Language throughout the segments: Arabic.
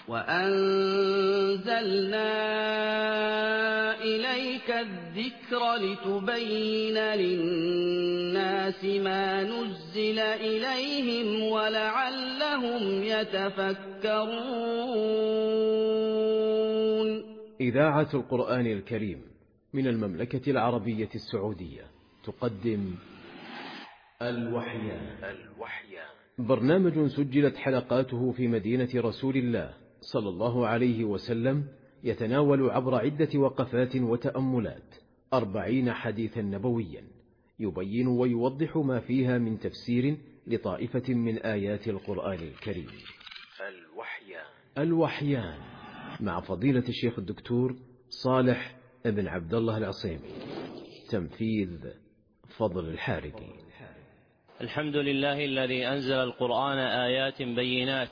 وَأَنزَلْنَا إِلَيْكَ الذِّكْرَ لِتُبَيِّنَ لِلنَّاسِ مَا نُزِّلَ إِلَيْهِمْ وَلَعَلَّهُمْ يَتَفَكَّرُونَ. إذاعة القرآن الكريم من المملكة العربية السعودية تقدم الوحيان. برنامج سجلت حلقاته في مدينة رسول الله صلى الله عليه وسلم، يتناول عبر عدة وقفات وتأملات 40 حديثا نبويا، يبين ويوضح ما فيها من تفسير لطائفة من آيات القرآن الكريم. الوحيان مع فضيلة الشيخ الدكتور صالح بن عبد الله العصيمي، تنفيذ فضل الحارقي. الحمد لله الذي أنزل القرآن آيات بينات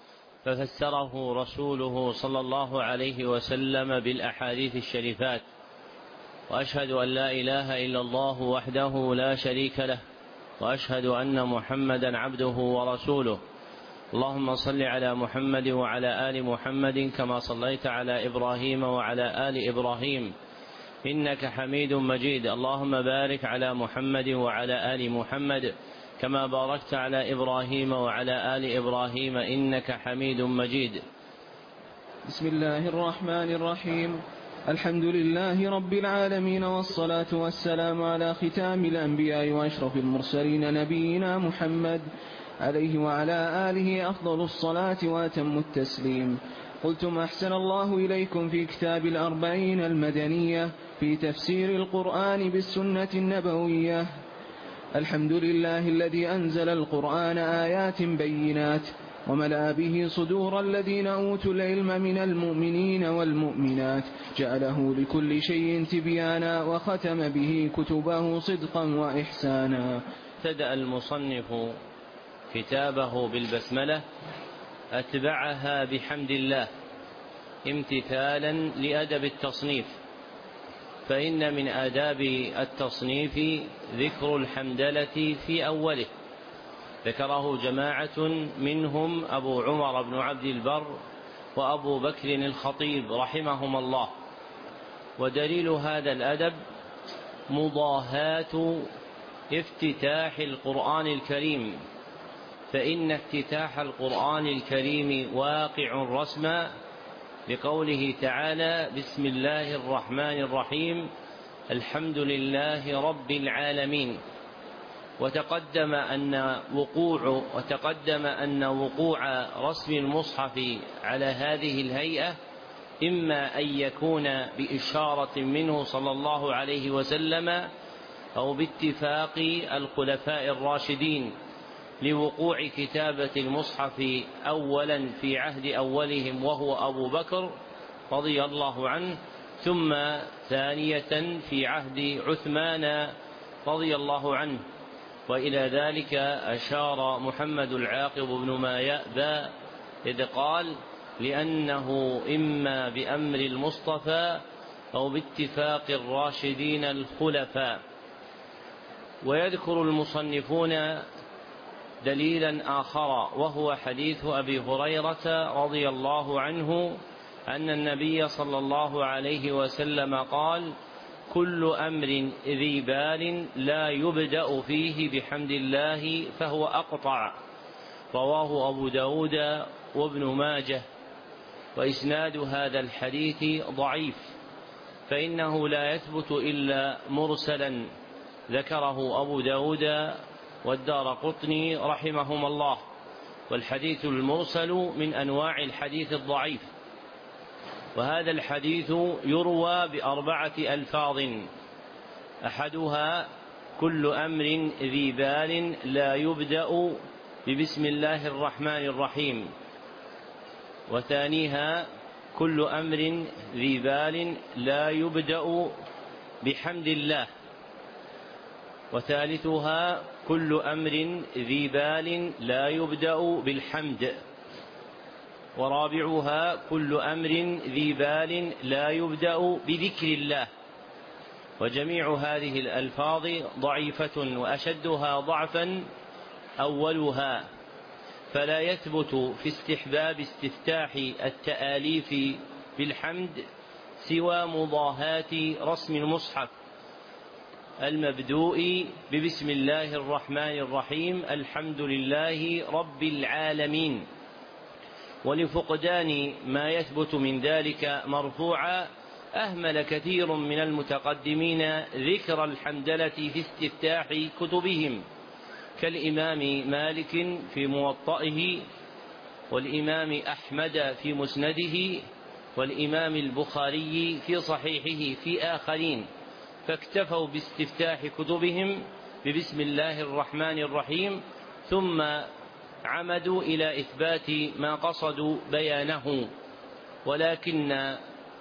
ففسره رسوله صلى الله عليه وسلم بالأحاديث الشريفات، وأشهد أن لا إله إلا الله وحده لا شريك له، وأشهد أن محمدا عبده ورسوله. اللهم صل على محمد وعلى آل محمد كما صليت على إبراهيم وعلى آل إبراهيم إنك حميد مجيد. اللهم بارك على محمد وعلى آل محمد كما باركت على إبراهيم وعلى آل إبراهيم إنك حميد مجيد. بسم الله الرحمن الرحيم. الحمد لله رب العالمين، والصلاة والسلام على ختام الأنبياء وأشرف المرسلين نبينا محمد عليه وعلى آله أفضل الصلاة وأتم التسليم. قلتم أحسن الله إليكم في كتاب الأربعين المدنية في تفسير القرآن بالسنة النبوية. الحمد لله الذي أنزل القرآن آيات بينات وملأ به صدور الذين أوتوا العلم من المؤمنين والمؤمنات، جعله لكل شيء تبيانا وختم به كتبه صدقا وإحسانا. ابتدأ المصنف كتابه بالبسملة، أتبعها بحمد الله امتثالا لأدب التصنيف، فإن من آداب التصنيف ذكر الحمدلة في أوله. ذكره جماعة منهم أبو عمر بن عبد البر وأبو بكر الخطيب رحمهما الله. ودليل هذا الأدب مضاهاة افتتاح القرآن الكريم، فإن افتتاح القرآن الكريم واقع رسما لقوله تعالى: بسم الله الرحمن الرحيم الحمد لله رب العالمين. وتقدم أن وقوع رسم المصحف على هذه الهيئة إما أن يكون بإشارة منه صلى الله عليه وسلم أو باتفاق الخلفاء الراشدين لوقوع كتابة المصحف أولا في عهد أولهم وهو أبو بكر رضي الله عنه، ثم ثانية في عهد عثمان رضي الله عنه. وإلى ذلك أشار محمد العاقب بن ما يأبى إذ قال: لأنه إما بأمر المصطفى أو باتفاق الراشدين الخلفاء. ويذكر المصنفون دليلا آخر، وهو حديث أبي هريرة رضي الله عنه أن النبي صلى الله عليه وسلم قال: كل أمر ذي بال لا يبدأ فيه بحمد الله فهو أقطع. رواه أبو داود وابن ماجه. وإسناد هذا الحديث ضعيف، فإنه لا يثبت إلا مرسلا، ذكره أبو داود والدارقطني رحمهما الله. والحديث المرسل من أنواع الحديث الضعيف. وهذا الحديث يروى ب4 ألفاظ، أحدها: كل أمر ذي بال لا يبدأ ببسم الله الرحمن الرحيم. وثانيها: كل أمر ذي بال لا يبدأ بحمد الله. وثالثها: كل أمر ذي بال لا يبدأ بالحمد. ورابعها: كل أمر ذي بال لا يبدأ بذكر الله. وجميع هذه الألفاظ ضعيفة، وأشدها ضعفا أولها، فلا يثبت في استحباب استفتاح التآليف بالحمد سوى مضاهاة رسم المصحف المبدوء ببسم الله الرحمن الرحيم الحمد لله رب العالمين، ولفقدان ما يثبت من ذلك مرفوعا أهمل كثير من المتقدمين ذكر الحمدلة في استفتاح كتبهم، كالإمام مالك في موطئه، والإمام أحمد في مسنده، والإمام البخاري في صحيحه في آخرين، فاكتفوا باستفتاح كتبهم ببسم الله الرحمن الرحيم، ثم عمدوا إلى إثبات ما قصدوا بيانه. ولكن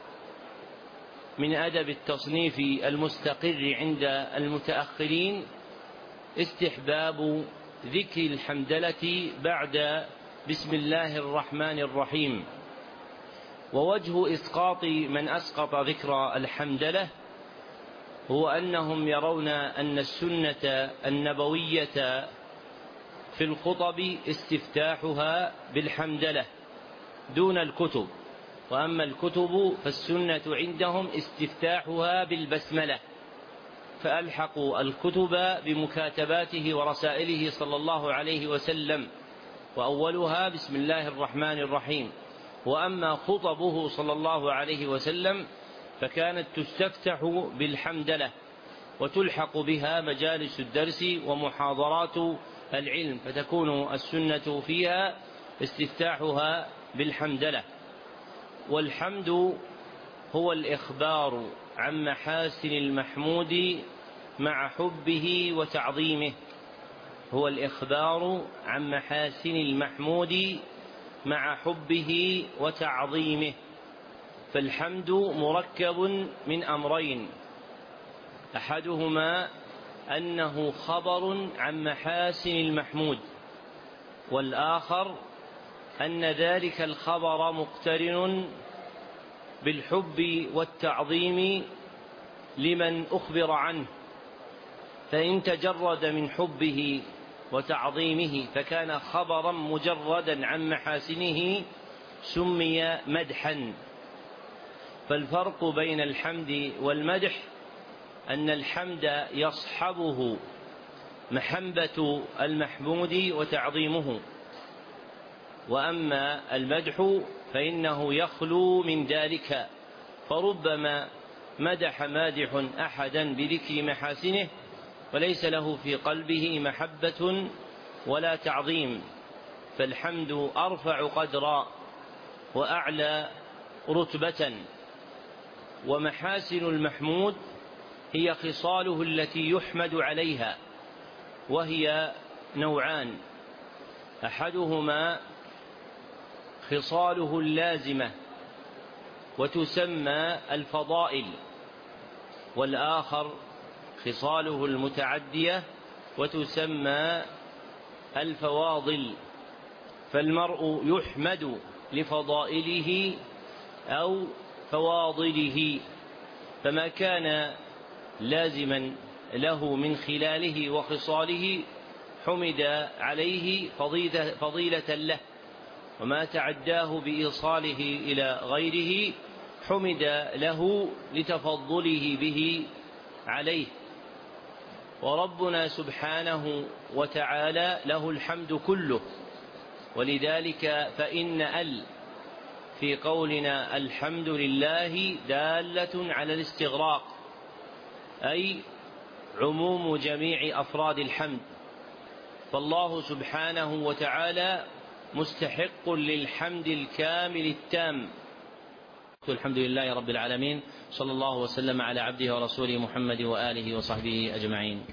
من أدب التصنيف المستقر عند المتأخرين استحباب ذكر الحمدلة بعد بسم الله الرحمن الرحيم. ووجه إسقاط من أسقط ذكر الحمدلة هو أنهم يرون أن السنة النبوية في الخطب استفتاحها بالحمدلة دون الكتب، وأما الكتب فالسنة عندهم استفتاحها بالبسملة، فألحقوا الكتب بمكاتباته ورسائله صلى الله عليه وسلم، وأولها بسم الله الرحمن الرحيم. وأما خطبه صلى الله عليه وسلم فكانت تستفتح بالحمدلة، وتلحق بها مجالس الدرس ومحاضرات العلم، فتكون السنة فيها استفتاحها بالحمدلة. والحمد هو الإخبار عن محاسن المحمود مع حبه وتعظيمه، هو الإخبار عن محاسن المحمود مع حبه وتعظيمه. فالحمد مركب من أمرين، أحدهما أنه خبر عن محاسن المحمود، والآخر أن ذلك الخبر مقترن بالحب والتعظيم لمن أخبر عنه، فإن تجرد من حبه وتعظيمه فكان خبرا مجردا عن محاسنه سمي مدحا. فالفرق بين الحمد والمدح أن الحمد يصحبه محبة المحمود وتعظيمه، وأما المدح فإنه يخلو من ذلك، فربما مدح مادح أحدا بذكر محاسنه وليس له في قلبه محبة ولا تعظيم، فالحمد أرفع قدرا وأعلى رتبة. ومحاسن المحمود هي خصاله التي يحمد عليها، وهي نوعان، أحدهما خصاله اللازمة وتسمى الفضائل، والآخر خصاله المتعدية وتسمى الفواضل. فالمرء يحمد لفضائله أو فواضله، فما كان لازما له من خلاله وخصاله حمد عليه فضيلة له، وما تعداه بإيصاله إلى غيره حمد له لتفضله به عليه. وربنا سبحانه وتعالى له الحمد كله، ولذلك فإن في قولنا الحمد لله دالة على الاستغراق، أي عموم جميع أفراد الحمد، فالله سبحانه وتعالى مستحق للحمد الكامل التام. الحمد لله رب العالمين، صلى الله وسلم على عبده ورسوله محمد وآله وصحبه أجمعين.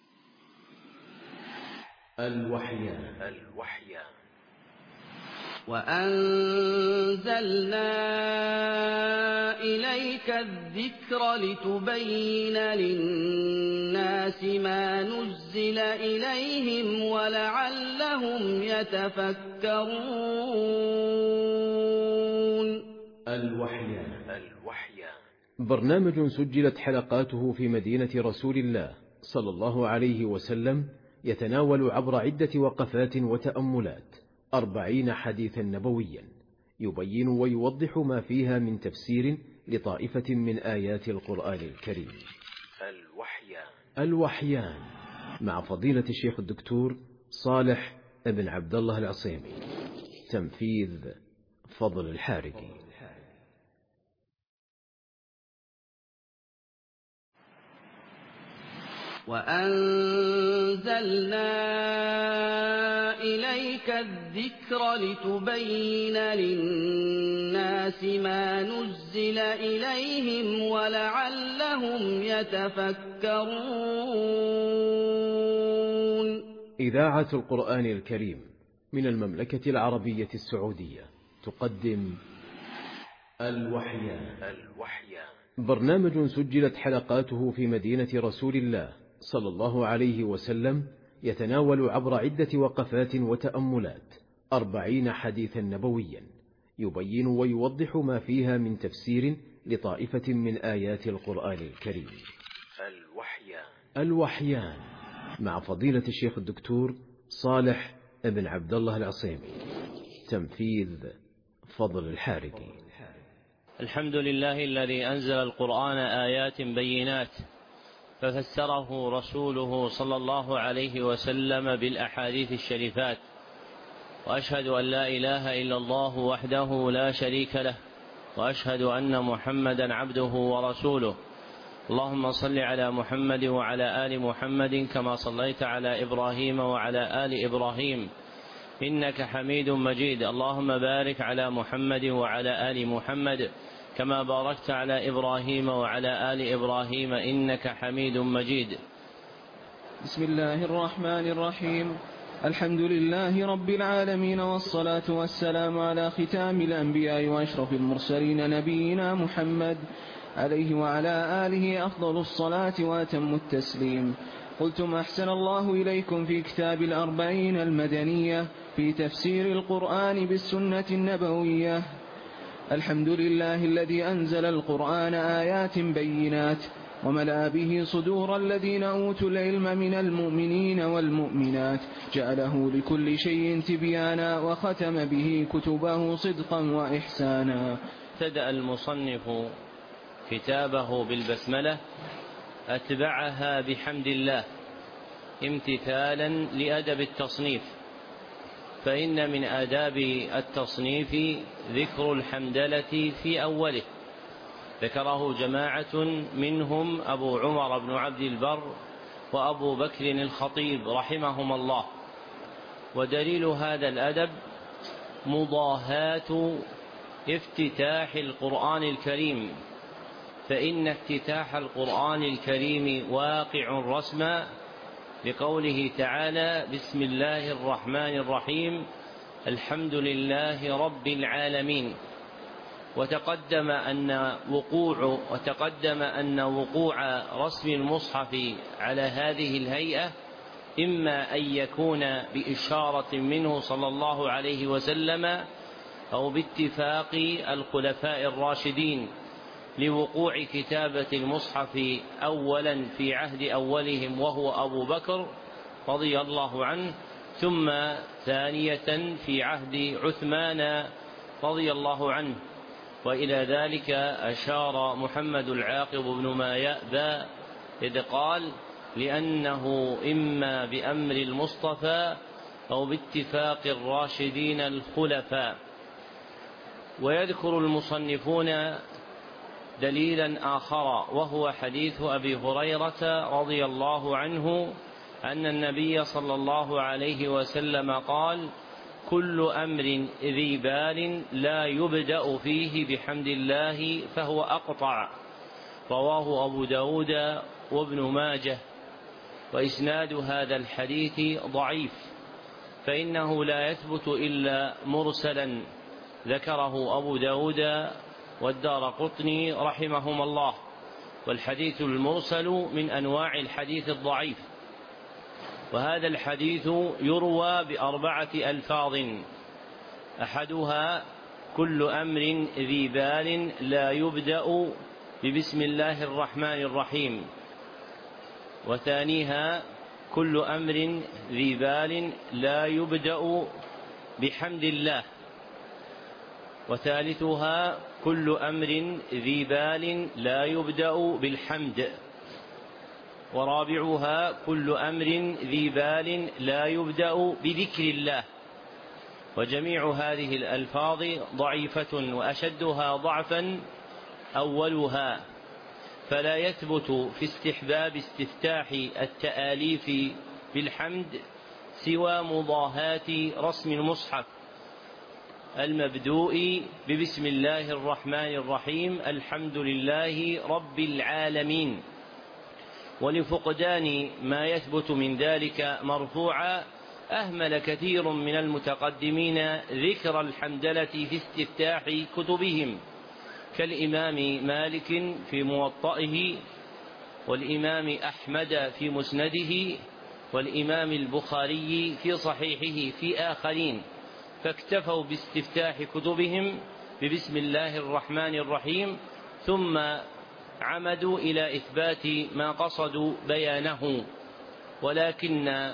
الوحيان. وأنزلنا إليك الذكر لتبين للناس ما نزل إليهم ولعلهم يتفكرون. الوحيان. برنامج سجلت حلقاته في مدينة رسول الله صلى الله عليه وسلم، يتناول عبر عدة وقفات وتأملات 40 حديثا نبويا يبين ويوضح ما فيها من تفسير لطائفة من آيات القرآن الكريم. الوحيان مع فضيلة الشيخ الدكتور صالح بن عبد الله العصيمي. تنفيذ فضل الحارقي. وأنزلنا إليك الذكر لتبين للناس ما نزل إليهم ولعلهم يتفكرون. إذاعة القرآن الكريم من المملكة العربية السعودية تقدم الوحيان. برنامج سجلت حلقاته في مدينة رسول الله صلى الله عليه وسلم، يتناول عبر عدة وقفات وتأملات 40 حديثا نبويا يبين ويوضح ما فيها من تفسير لطائفة من آيات القرآن الكريم. الوحيان مع فضيلة الشيخ الدكتور صالح بن عبد الله العصيمي. تنفيذ فضل الحارقي. الحمد لله الذي أنزل القرآن آيات بينات ففسره رسوله صلى الله عليه وسلم بالأحاديث الشريفات، وأشهد أن لا إله إلا الله وحده لا شريك له، وأشهد أن محمدا عبده ورسوله. اللهم صل على محمد وعلى آل محمد كما صليت على إبراهيم وعلى آل إبراهيم إنك حميد مجيد. اللهم بارك على محمد وعلى آل محمد كما باركت على إبراهيم وعلى آل إبراهيم إنك حميد مجيد. بسم الله الرحمن الرحيم. الحمد لله رب العالمين، والصلاة والسلام على ختام الأنبياء وأشرف المرسلين نبينا محمد عليه وعلى آله أفضل الصلاة وأتم التسليم. قلتم أحسن الله إليكم في كتاب الأربعين المدنية في تفسير القرآن بالسنة النبوية. الحمد لله الذي أنزل القرآن آيات بينات وملأ به صدور الذين أوتوا العلم من المؤمنين والمؤمنات، جعله لكل شيء تبيانا وختم به كتبه صدقا وإحسانا. ابتدأ المصنف كتابه بالبسملة، أتبعها بحمد الله امتثالا لأدب التصنيف، فإن من آداب التصنيف ذكر الحمدلة في أوله. ذكره جماعة منهم أبو عمر بن عبد البر وأبو بكر الخطيب رحمهم الله. ودليل هذا الأدب مضاهاة افتتاح القرآن الكريم، فإن افتتاح القرآن الكريم واقع رسما لقوله تعالى: بسم الله الرحمن الرحيم الحمد لله رب العالمين. وتقدم أن وقوع رسم المصحف على هذه الهيئة إما أن يكون بإشارة منه صلى الله عليه وسلم أو باتفاق الخلفاء الراشدين لوقوع كتابة المصحف أولا في عهد أولهم وهو أبو بكر رضي الله عنه، ثم ثانية في عهد عثمان رضي الله عنه. وإلى ذلك أشار محمد العاقب بن ما يأبى إذ قال: لأنه إما بأمر المصطفى أو باتفاق الراشدين الخلفاء. ويذكر المصنفون دليلا آخر، وهو حديث أبي هريرة رضي الله عنه أن النبي صلى الله عليه وسلم قال: كل أمر ذي بال لا يبدأ فيه بحمد الله فهو أقطع. رواه أبو داود وابن ماجه. وإسناد هذا الحديث ضعيف، فإنه لا يثبت إلا مرسلا، ذكره أبو داود والدارقطني رحمهم الله. والحديث المرسل من أنواع الحديث الضعيف. وهذا الحديث يروى ب4 ألفاظ، أحدها: كل أمر ذي بال لا يبدأ ببسم الله الرحمن الرحيم. وثانيها: كل أمر ذي بال لا يبدأ بحمد الله، وثالثها كل أمر ذي بال لا يبدأ بالحمد، ورابعها كل أمر ذي بال لا يبدأ بذكر الله. وجميع هذه الألفاظ ضعيفة، وأشدها ضعفا أولها، فلا يثبت في استحباب استفتاح التآليف بالحمد سوى مضاهاة رسم المصحف المبدوء ببسم الله الرحمن الرحيم الحمد لله رب العالمين. ولفقدان ما يثبت من ذلك مرفوعا أهمل كثير من المتقدمين ذكر الحمدلة في استفتاح كتبهم، كالإمام مالك في موطئه، والإمام أحمد في مسنده، والإمام البخاري في صحيحه في آخرين، فاكتفوا باستفتاح كتبهم ببسم الله الرحمن الرحيم، ثم عمدوا إلى إثبات ما قصدوا بيانه. ولكن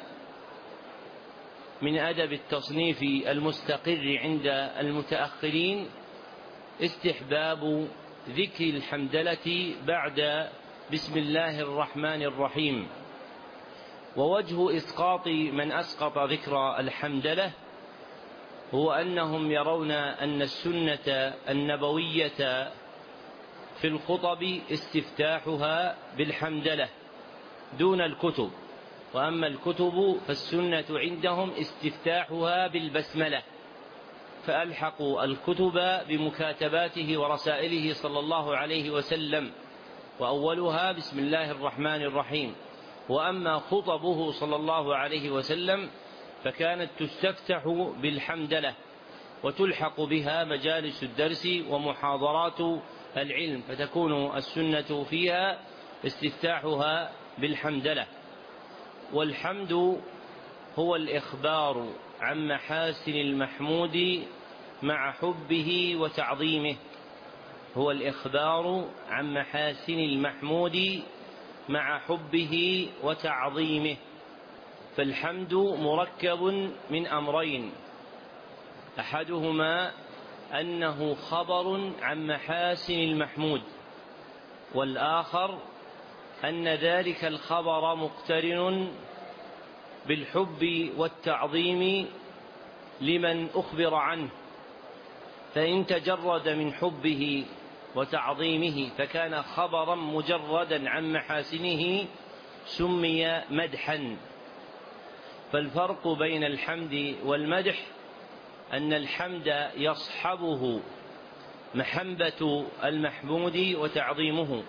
من أدب التصنيف المستقر عند المتأخرين استحباب ذكر الحمدلة بعد بسم الله الرحمن الرحيم. ووجه إسقاط من أسقط ذكر الحمدلة هو أنهم يرون أن السنة النبوية في الخطب استفتاحها بالحمدلة دون الكتب، وأما الكتب فالسنة عندهم استفتاحها بالبسملة، فألحقوا الكتب بمكاتباته ورسائله صلى الله عليه وسلم، وأولها بسم الله الرحمن الرحيم. وأما خطبه صلى الله عليه وسلم فكانت تستفتح بالحمدلة، وتلحق بها مجالس الدرس ومحاضرات العلم، فتكون السنة فيها استفتاحها بالحمدلة. والحمد هو الإخبار عن محاسن المحمود مع حبه وتعظيمه، هو الإخبار عن محاسن المحمود مع حبه وتعظيمه. فالحمد مركب من أمرين، أحدهما أنه خبر عن محاسن المحمود، والآخر أن ذلك الخبر مقترن بالحب والتعظيم لمن أخبر عنه، فإن تجرد من حبه وتعظيمه فكان خبرا مجردا عن محاسنه سمي مدحا. فالفرق بين الحمد والمدح أن الحمد يصحبه محبة المحمود وتعظيمه،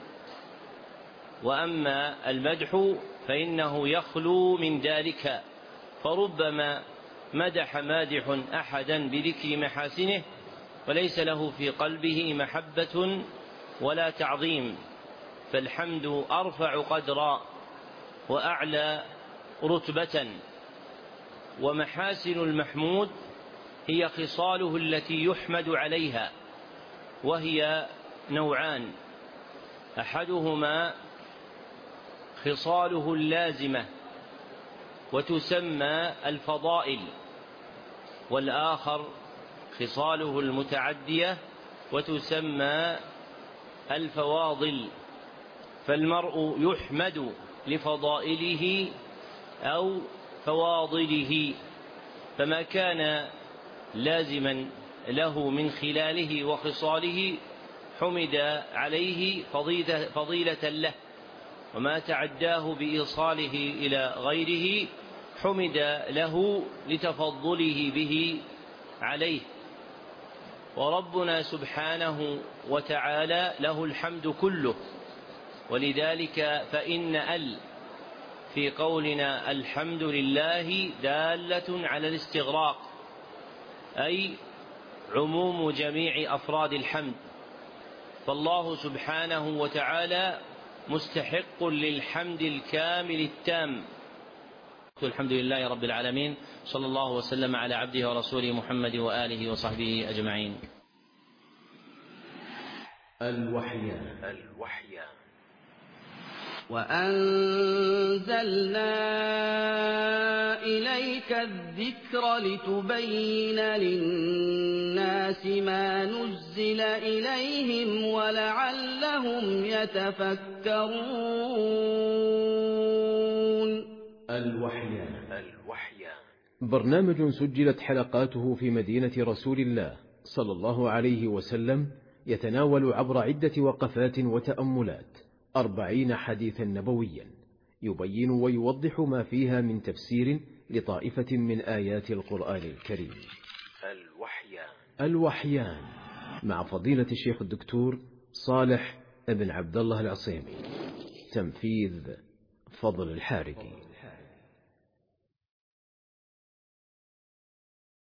وأما المدح فإنه يخلو من ذلك، فربما مدح مادح أحدا بذكر محاسنه وليس له في قلبه محبة ولا تعظيم، فالحمد أرفع قدرا وأعلى رتبة. ومحاسن المحمود هي خصاله التي يحمد عليها، وهي نوعان، أحدهما خصاله اللازمة وتسمى الفضائل، والآخر خصاله المتعدية وتسمى الفواضل. فالمرء يحمد لفضائله أو فواضله، فما كان لازما له من خلاله وخصاله حمد عليه فضيلة له، وما تعداه بإيصاله إلى غيره حمد له لتفضله به عليه. وربنا سبحانه وتعالى له الحمد كله، ولذلك فإن في قولنا الحمد لله دالة على الاستغراق، أي عموم جميع أفراد الحمد، فالله سبحانه وتعالى مستحق للحمد الكامل التام. الحمد لله رب العالمين، صلى الله وسلم على عبده ورسوله محمد وآله وصحبه أجمعين. الوحيان. وَأَنزَلْنَا إِلَيْكَ الذِّكْرَ لِتُبَيِّنَ لِلنَّاسِ مَا نُزِّلَ إِلَيْهِمْ وَلَعَلَّهُمْ يَتَفَكَّرُونَ. الوحيان. برنامج سجلت حلقاته في مدينة رسول الله صلى الله عليه وسلم، يتناول عبر عدة وقفات وتأملات 40 حديثا نبويا، يبين ويوضح ما فيها من تفسير لطائفة من آيات القرآن الكريم. الوحيان مع فضيلة الشيخ الدكتور صالح بن عبد الله العصيمي. تنفيذ فضل الحارقي.